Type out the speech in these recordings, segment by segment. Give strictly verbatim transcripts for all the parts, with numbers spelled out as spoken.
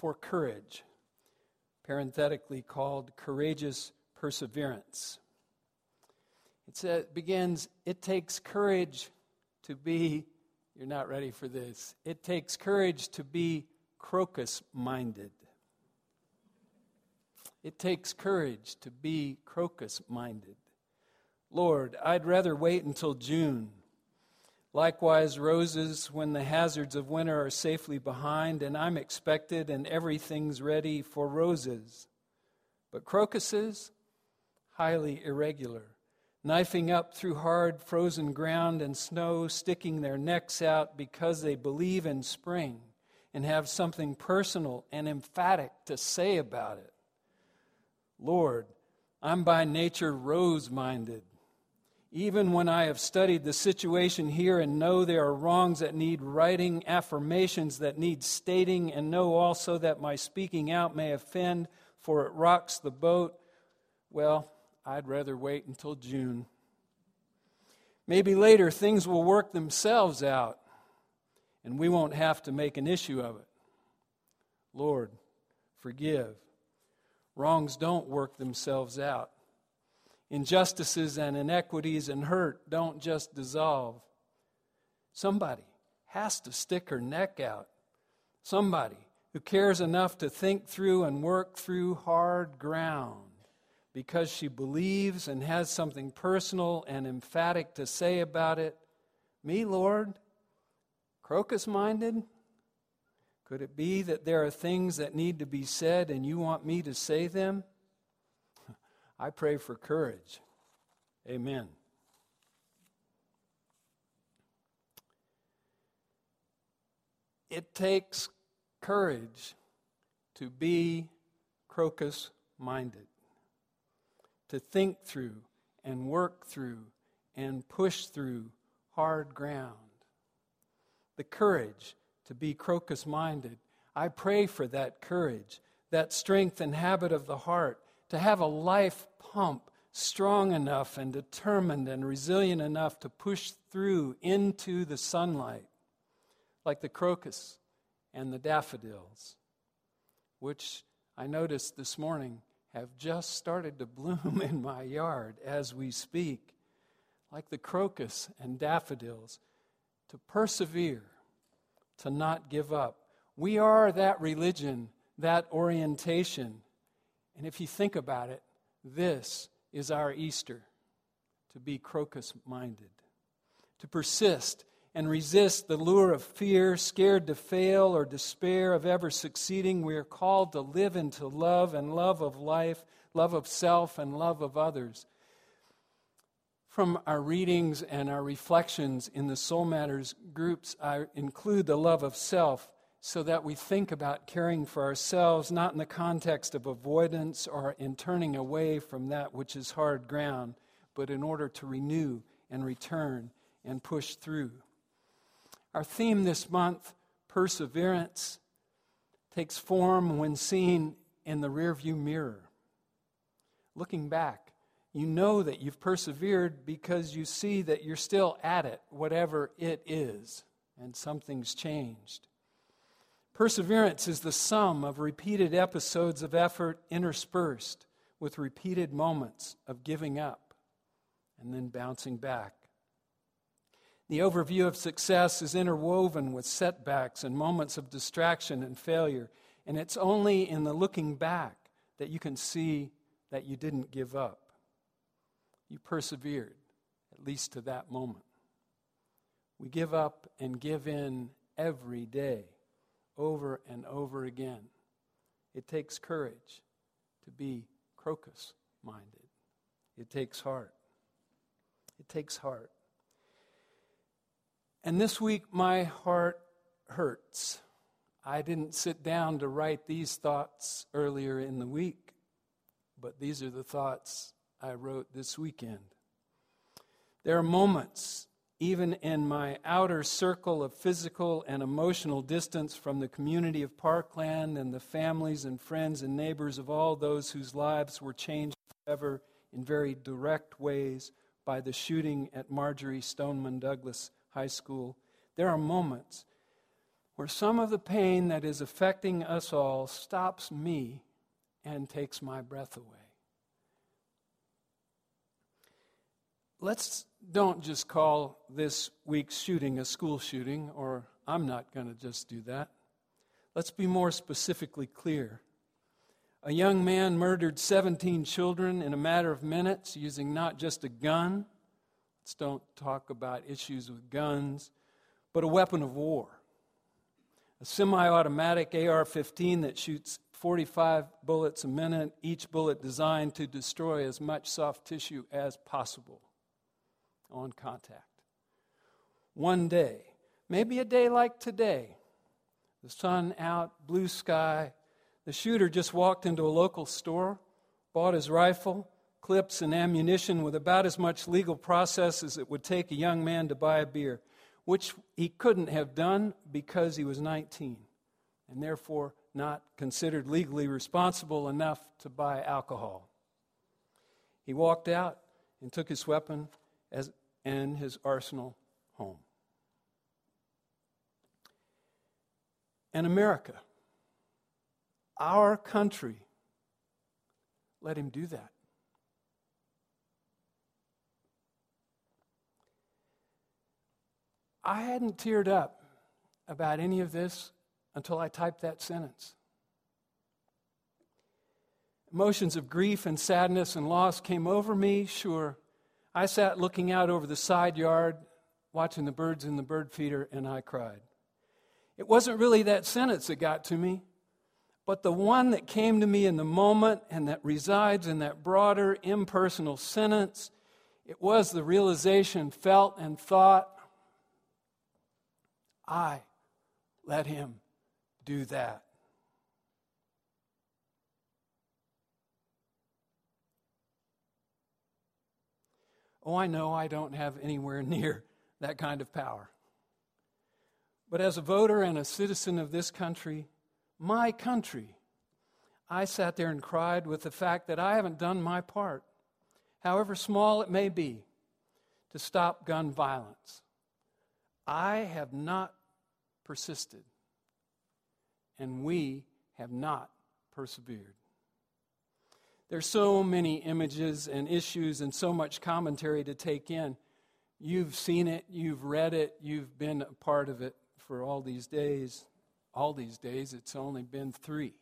for courage, parenthetically called courageous perseverance. It says, begins, it takes courage to be, you're not ready for this, it takes courage to be crocus-minded. It takes courage to be crocus-minded. Lord, I'd rather wait until June. Likewise, roses, when the hazards of winter are safely behind, and I'm expected and everything's ready for roses. But crocuses, highly irregular, knifing up through hard frozen ground and snow, sticking their necks out because they believe in spring and have something personal and emphatic to say about it. Lord, I'm by nature rose-minded. Even when I have studied the situation here and know there are wrongs that need righting, affirmations that need stating, and know also that my speaking out may offend, for it rocks the boat, well, I'd rather wait until June. Maybe later things will work themselves out, and we won't have to make an issue of it. Lord, forgive. Wrongs don't work themselves out. Injustices and inequities and hurt don't just dissolve. Somebody has to stick her neck out. Somebody who cares enough to think through and work through hard ground because she believes and has something personal and emphatic to say about it. Me, Lord, crocus-minded? Could it be that there are things that need to be said and you want me to say them? I pray for courage. Amen. It takes courage to be crocus-minded, to think through and work through and push through hard ground. The courage to be crocus-minded. I pray for that courage, that strength and habit of the heart, to have a life pump strong enough and determined and resilient enough to push through into the sunlight, like the crocus and the daffodils, which I noticed this morning have just started to bloom in my yard as we speak, like the crocus and daffodils, to persevere, to not give up. We are that religion, that orientation. And if you think about it, this is our Easter, to be crocus-minded, to persist and resist the lure of fear, scared to fail or despair of ever succeeding. We are called to live into love and love of life, love of self and love of others. From our readings and our reflections in the Soul Matters groups, I include the love of self so that we think about caring for ourselves, not in the context of avoidance or in turning away from that which is hard ground, but in order to renew and return and push through. Our theme this month, perseverance, takes form when seen in the rearview mirror. Looking back, you know that you've persevered because you see that you're still at it, whatever it is, and something's changed. Perseverance is the sum of repeated episodes of effort interspersed with repeated moments of giving up and then bouncing back. The overview of success is interwoven with setbacks and moments of distraction and failure, and it's only in the looking back that you can see that you didn't give up. You persevered, at least to that moment. We give up and give in every day, over and over again. It takes courage to be crocus-minded. It takes heart. It takes heart. And this week, my heart hurts. I didn't sit down to write these thoughts earlier in the week, but these are the thoughts I wrote this weekend. There are moments, even in my outer circle of physical and emotional distance from the community of Parkland and the families and friends and neighbors of all those whose lives were changed forever in very direct ways by the shooting at Marjory Stoneman Douglas High School. There are moments where some of the pain that is affecting us all stops me and takes my breath away. Let's don't just call this week's shooting a school shooting, or I'm not going to just do that. Let's be more specifically clear. A young man murdered seventeen children in a matter of minutes using not just a gun. Let's don't talk about issues with guns, but a weapon of war. A semi-automatic A R fifteen that shoots forty-five bullets a minute, each bullet designed to destroy as much soft tissue as possible on contact. One day, maybe a day like today, the sun out, blue sky, the shooter just walked into a local store, bought his rifle, clips, and ammunition with about as much legal process as it would take a young man to buy a beer, which he couldn't have done because he was nineteen, and therefore not considered legally responsible enough to buy alcohol. He walked out and took his weapon as, and his arsenal home. And America, our country, let him do that. I hadn't teared up about any of this until I typed that sentence. Emotions of grief and sadness and loss came over me, sure. I sat looking out over the side yard, watching the birds in the bird feeder, and I cried. It wasn't really that sentence that got to me, but the one that came to me in the moment and that resides in that broader, impersonal sentence. It was the realization, felt and thought, I let him do that. Oh, I know I don't have anywhere near that kind of power. But as a voter and a citizen of this country, my country, I sat there and cried with the fact that I haven't done my part, however small it may be, to stop gun violence. I have not persisted, and we have not persevered. There's so many images and issues and so much commentary to take in. You've seen it, you've read it, you've been a part of it for all these days. All these days, it's only been three.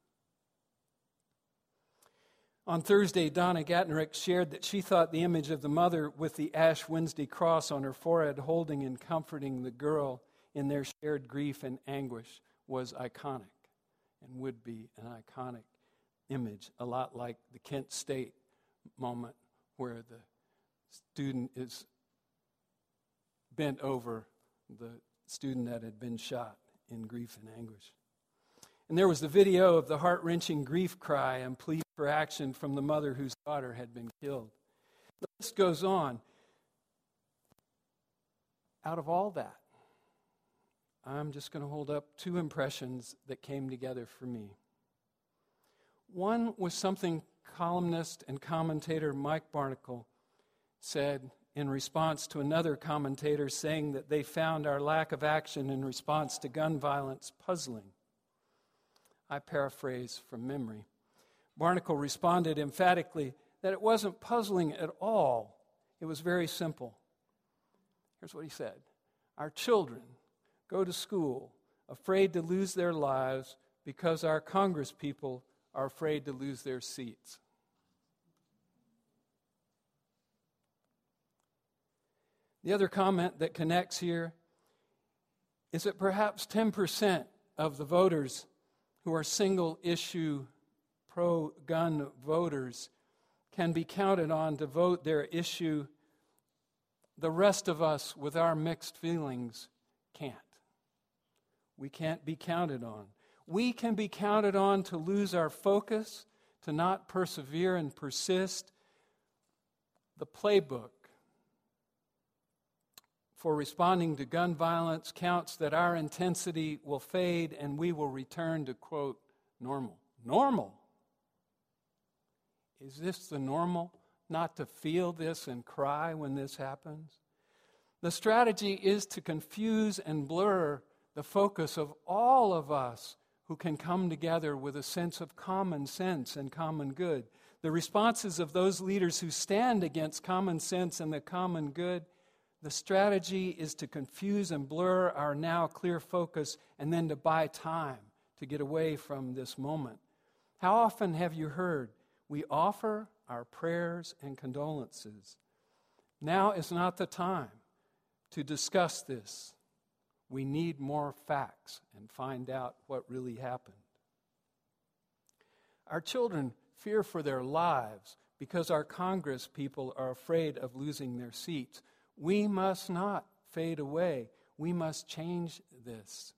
On Thursday, Donna Gattenrick shared that she thought the image of the mother with the Ash Wednesday cross on her forehead holding and comforting the girl in their shared grief and anguish was iconic and would be an iconic image, a lot like the Kent State moment where the student is bent over the student that had been shot in grief and anguish. And there was the video of the heart-wrenching grief cry and plea for action from the mother whose daughter had been killed. The list goes on. Out of all that, I'm just going to hold up two impressions that came together for me. One was something columnist and commentator Mike Barnicle said in response to another commentator saying that they found our lack of action in response to gun violence puzzling. I paraphrase from memory. Barnicle responded emphatically that it wasn't puzzling at all. It was very simple. Here's what he said. Our children go to school afraid to lose their lives because our Congress people are afraid to lose their seats. The other comment that connects here is that perhaps ten percent of the voters who are single-issue pro-gun voters can be counted on to vote their issue. The rest of us, with our mixed feelings, can't. We can't be counted on. We can be counted on to lose our focus, to not persevere and persist. The playbook for responding to gun violence counts that our intensity will fade and we will return to, quote, normal. Normal? Is this the normal? Not to feel this and cry when this happens? The strategy is to confuse and blur the focus of all of us who can come together with a sense of common sense and common good. The responses of those leaders who stand against common sense and the common good, the strategy is to confuse and blur our now clear focus and then to buy time to get away from this moment. How often have you heard, we offer our prayers and condolences? Now is not the time to discuss this. We need more facts and find out what really happened. Our children fear for their lives because our Congress people are afraid of losing their seats. We must not fade away. We must change this.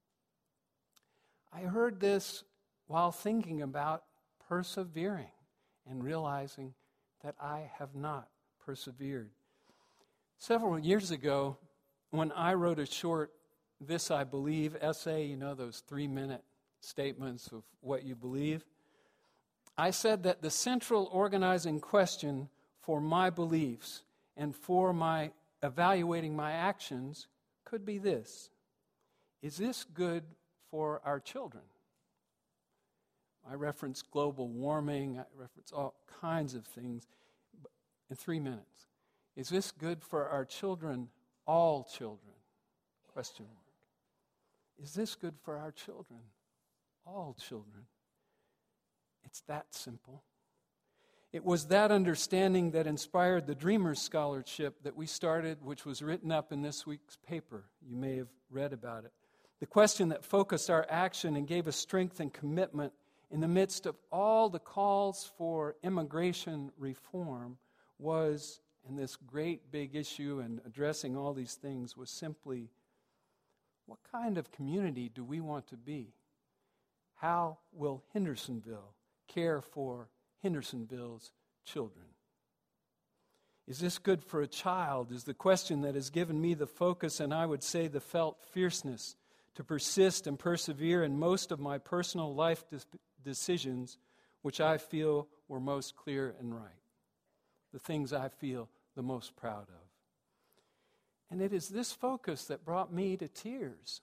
I heard this while thinking about persevering and realizing that I have not persevered. Several years ago, when I wrote a short This I Believe essay, you know, those three-minute statements of what you believe, I said that the central organizing question for my beliefs and for my evaluating my actions could be this: is this good for our children? I reference global warming, I reference all kinds of things in three minutes. Is this good for our children, all children? Question mark. Is this good for our children, all children? It's that simple. It was that understanding that inspired the Dreamers Scholarship that we started, which was written up in this week's paper. You may have read about it. The question that focused our action and gave us strength and commitment in the midst of all the calls for immigration reform was, and this great big issue and addressing all these things was simply, what kind of community do we want to be? How will Hendersonville care for Hendersonville's children? Is this good for a child? Is the question that has given me the focus, and I would say the felt fierceness, to persist and persevere in most of my personal life de- decisions, which I feel were most clear and right. The things I feel the most proud of. And it is this focus that brought me to tears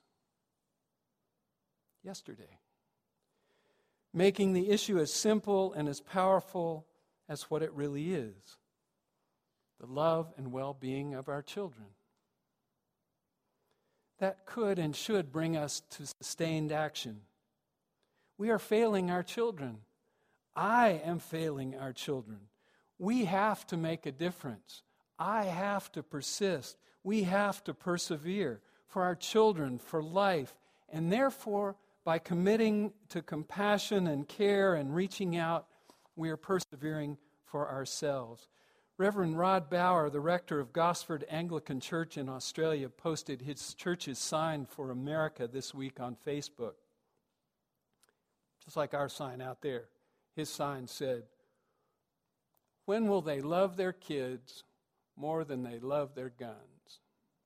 yesterday, making the issue as simple and as powerful as what it really is: the love and well-being of our children. That could and should bring us to sustained action. We are failing our children. I am failing our children. We have to make a difference. I have to persist. We have to persevere for our children, for life, and therefore, by committing to compassion and care and reaching out, we are persevering for ourselves. Reverend Rod Bauer, the rector of Gosford Anglican Church in Australia, posted his church's sign for America this week on Facebook. Just like our sign out there. His sign said, "When will they love their kids more than they love their guns?"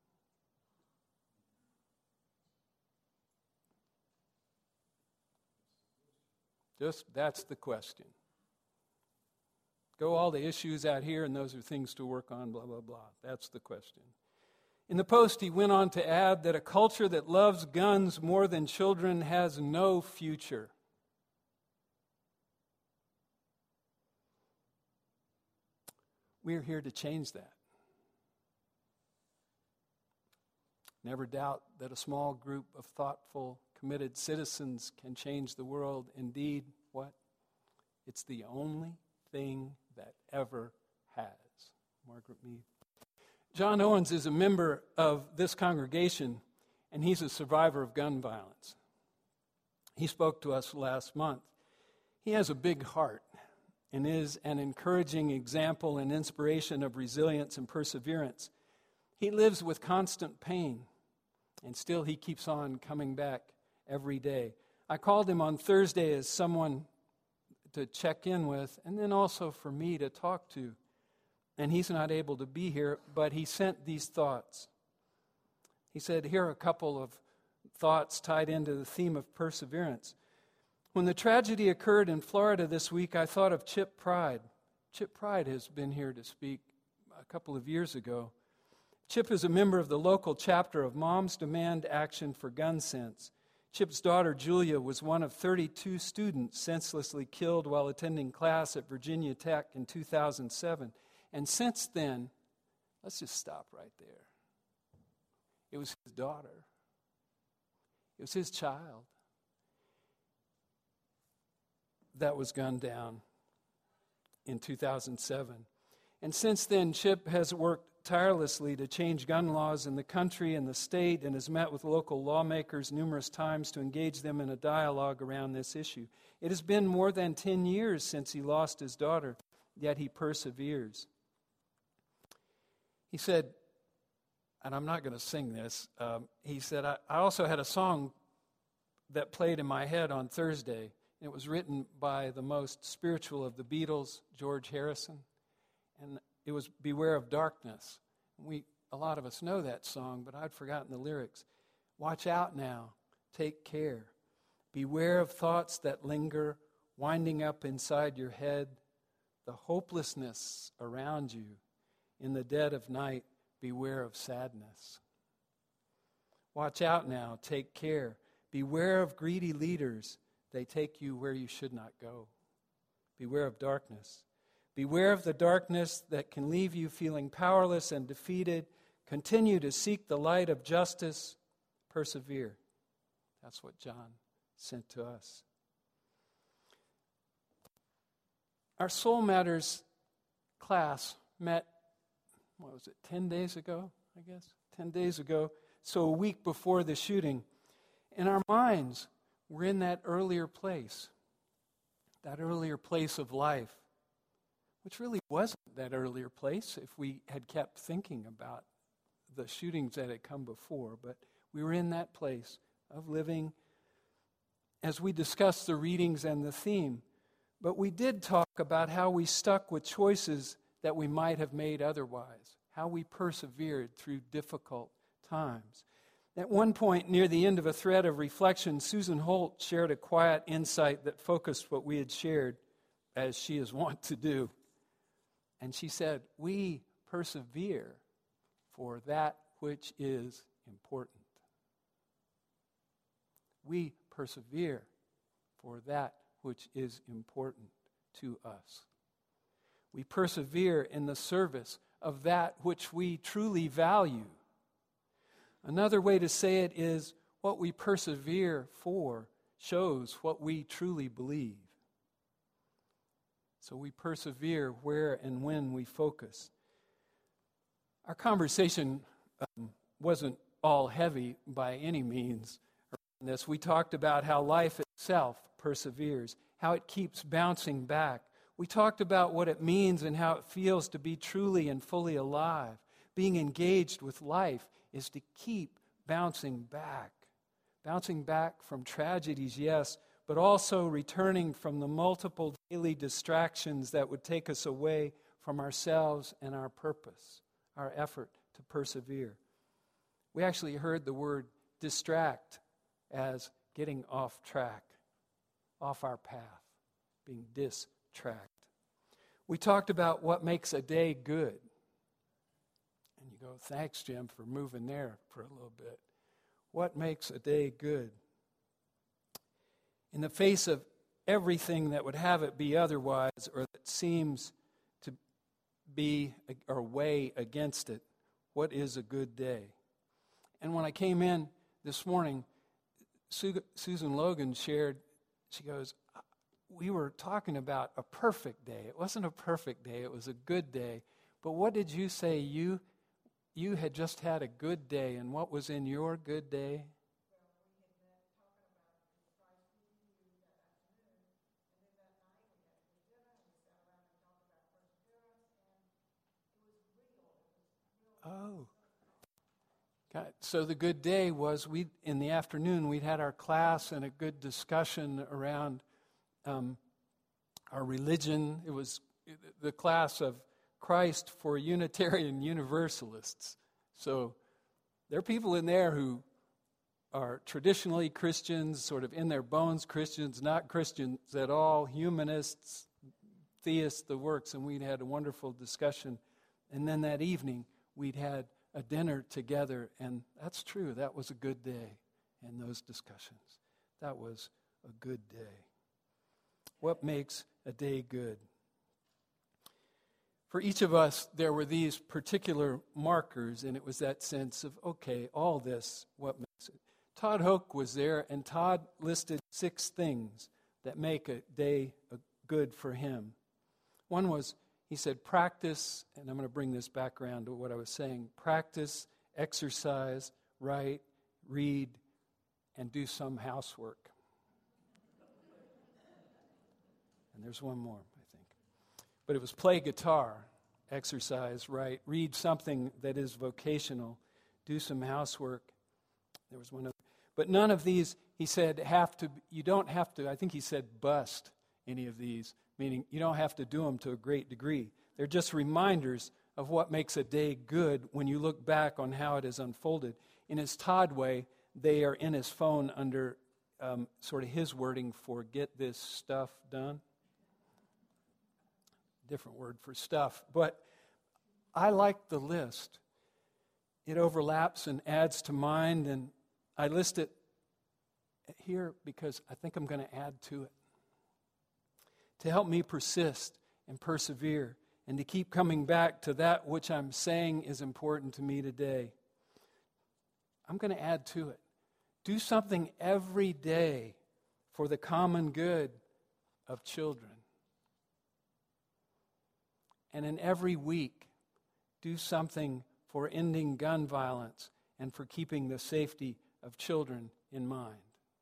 Just, that's the question. Go all the issues out here, and those are things to work on, blah, blah, blah. That's the question. In the post, he went on to add that a culture that loves guns more than children has no future. We're here to change that. Never doubt that a small group of thoughtful, committed citizens can change the world. Indeed, what? It's the only thing that ever has. Margaret Mead. John Owens is a member of this congregation, and he's a survivor of gun violence. He spoke to us last month. He has a big heart and is an encouraging example and inspiration of resilience and perseverance. He lives with constant pain, and still he keeps on coming back every day. I called him on Thursday as someone to check in with, and then also for me to talk to. And he's not able to be here, but he sent these thoughts. He said, here are a couple of thoughts tied into the theme of perseverance. When the tragedy occurred in Florida this week, I thought of Chip Pride. Chip Pride has been here to speak a couple of years ago. Chip is a member of the local chapter of Moms Demand Action for Gun Sense. Chip's daughter, Julia, was one of thirty-two students senselessly killed while attending class at Virginia Tech in two thousand seven. And since then, let's just stop right there. It was his daughter. It was his child that was gunned down in two thousand seven. And since then, Chip has worked tirelessly to change gun laws in the country and the state and has met with local lawmakers numerous times to engage them in a dialogue around this issue. It has been more than ten years since he lost his daughter, yet he perseveres. He said, and I'm not going to sing this, um, he said, I, I also had a song that played in my head on Thursday. It was written by the most spiritual of the Beatles, George Harrison, and it was Beware of Darkness. We, a lot of us know that song, but I'd forgotten the lyrics. Watch out now, take care. Beware of thoughts that linger, winding up inside your head, the hopelessness around you. In the dead of night, beware of sadness. Watch out now, take care. Beware of greedy leaders. They take you where you should not go. Beware of darkness. Beware of the darkness that can leave you feeling powerless and defeated. Continue to seek the light of justice. Persevere. That's what John sent to us. Our Soul Matters class met, what was it, ten days ago, I guess? ten days ago, so a week before the shooting. And our minds were in that earlier place, that earlier place of life, which really wasn't that earlier place if we had kept thinking about the shootings that had come before. But we were in that place of living as we discussed the readings and the theme. But we did talk about how we stuck with choices that we might have made otherwise, how we persevered through difficult times. At one point, near the end of a thread of reflection, Susan Holt shared a quiet insight that focused what we had shared, as she is wont to do. And she said, we persevere for that which is important. We persevere for that which is important to us. We persevere in the service of that which we truly value. Another way to say it is, what we persevere for shows what we truly believe. So we persevere where and when we focus. Our conversation um, wasn't all heavy by any means around this. We talked about how life itself perseveres, how it keeps bouncing back. We talked about what it means and how it feels to be truly and fully alive. Being engaged with life is to keep bouncing back. Bouncing back from tragedies, yes, but also returning from the multiple daily distractions that would take us away from ourselves and our purpose, our effort to persevere. We actually heard the word distract as getting off track, off our path, being distract. We talked about what makes a day good. And you go, thanks, Jim, for moving there for a little bit. What makes a day good? In the face of everything that would have it be otherwise, or that seems to be or weigh against it, what is a good day? And when I came in this morning, Su- Susan Logan shared, she goes, we were talking about a perfect day. It wasn't a perfect day, it was a good day. But what did you say? You you had just had a good day, and what was in your good day? Oh. God. So the good day was we in the afternoon we'd had our class and a good discussion around um, our religion. It was the class of Christ for Unitarian Universalists. So there are people in there who are traditionally Christians, sort of in their bones Christians, not Christians at all, humanists, theists, the works, and we'd had a wonderful discussion. And then that evening we'd had a dinner together, and that's true. That was a good day in those discussions. That was a good day. What makes a day good? For each of us, there were these particular markers, and it was that sense of, okay, all this, what makes it? Todd Hoke was there, and Todd listed six things that make a day good for him. One was, he said, practice, and I'm going to bring this back around to what I was saying, practice, exercise, write, read, and do some housework. And there's one more, I think. But it was play guitar, exercise, write, read something that is vocational, do some housework. There was one other. But none of these, he said, have to, you don't have to, I think he said bust any of these, meaning you don't have to do them to a great degree. They're just reminders of what makes a day good when you look back on how it has unfolded. In his Todd way, they are in his phone under um, sort of his wording for get this stuff done. Different word for stuff. But I like the list. It overlaps and adds to mine, and I list it here because I think I'm going to add to it. To help me persist and persevere and to keep coming back to that which I'm saying is important to me today. I'm going to add to it. Do something every day for the common good of children. And in every week, do something for ending gun violence and for keeping the safety of children in mind.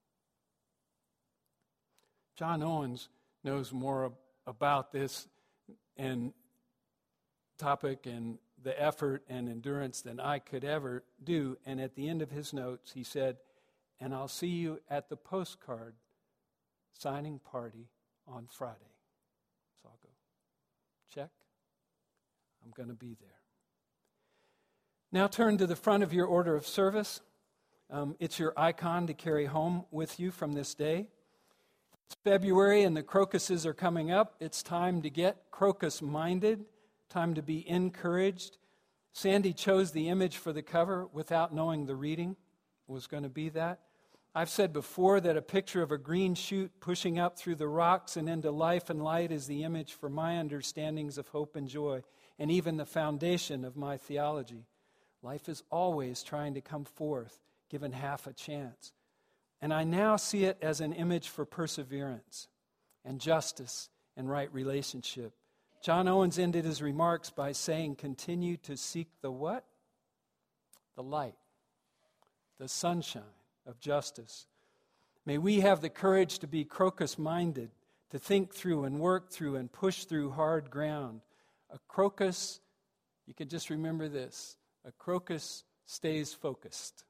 John Owens knows more about this and topic and the effort and endurance than I could ever do. And at the end of his notes, he said, and I'll see you at the postcard signing party on Friday. So I'll go, check. I'm going to be there. Now turn to the front of your order of service. Um, it's your icon to carry home with you from this day. It's February and the crocuses are coming up. It's time to get crocus-minded, time to be encouraged. Sandy chose the image for the cover without knowing the reading was going to be that. I've said before that a picture of a green shoot pushing up through the rocks and into life and light is the image for my understandings of hope and joy, and even the foundation of my theology. Life is always trying to come forth, given half a chance. And I now see it as an image for perseverance and justice and right relationship. John Owens ended his remarks by saying, continue to seek the what? The light, the sunshine of justice. May we have the courage to be crocus-minded, to think through and work through and push through hard ground. A crocus, you can just remember this, a crocus stays focused.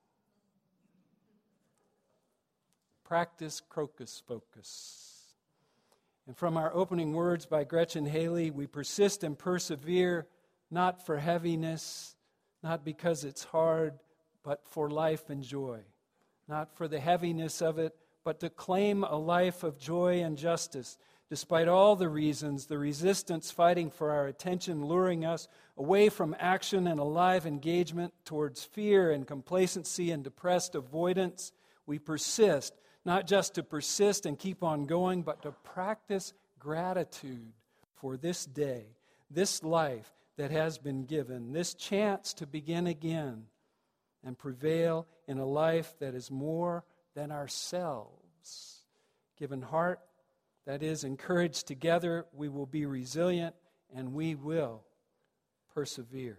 Practice crocus focus. And from our opening words by Gretchen Haley, we persist and persevere, not for heaviness, not because it's hard, but for life and joy. Not for the heaviness of it, but to claim a life of joy and justice, despite all the reasons, the resistance fighting for our attention, luring us away from action and alive engagement towards fear and complacency and depressed avoidance. We persist, not just to persist and keep on going, but to practice gratitude for this day, this life that has been given, this chance to begin again and prevail in a life that is more than ourselves. Given heart, that is, encouraged together, we will be resilient and we will persevere.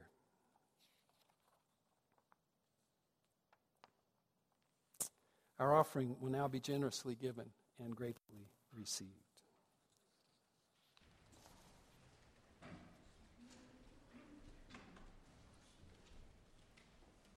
Our offering will now be generously given and gratefully received.